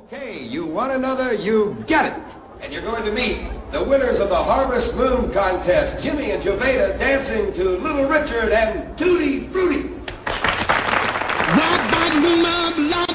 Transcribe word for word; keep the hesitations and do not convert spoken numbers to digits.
Okay, you want another, you get it. And you're going to meet the winners of the Harvest Moon Contest, Jimmy and Jovita dancing to Little Richard and Tutti Frutti.